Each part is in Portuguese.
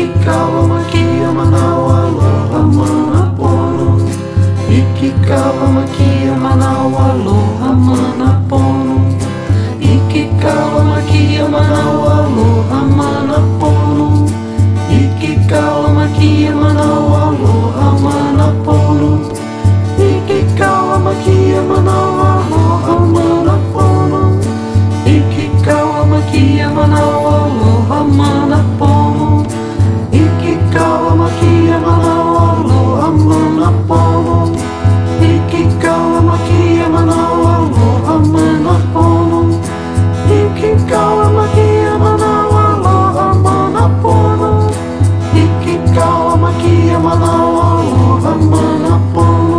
Ikikawa makia manau aloha mana pono. Ikikawa makia manau aloha mana pono. Ikikawa makia manau aloha mana pono. Ikikawa makia manau aloha mana pono. Ikikawa makia manau aloha mana pono. Ikikawa makia manau aloha mana pono. Ikikawa makia manau aloha mana pono. Ikikawa makia manau aloha mana pono. Ikikawa makia manau aloha mana pono. Ikikawa makia manau aloha mana pono.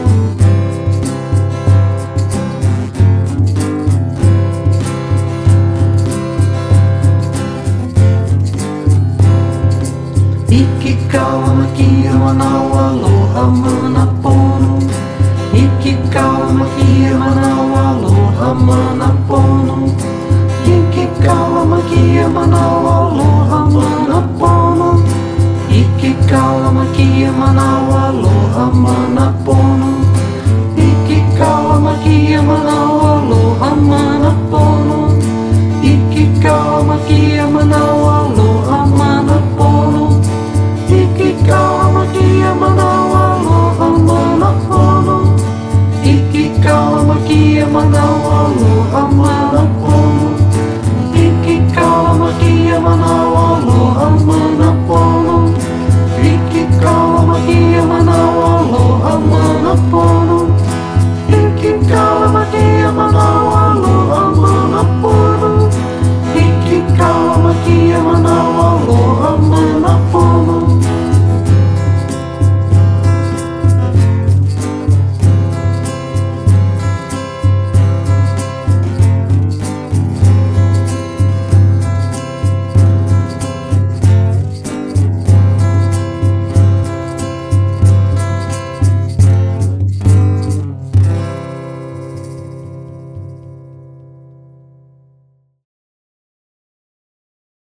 Ikikawa makia manau aloha mana pono. Ikikawa makia manau aloha mana pono. Ikikawa makia manau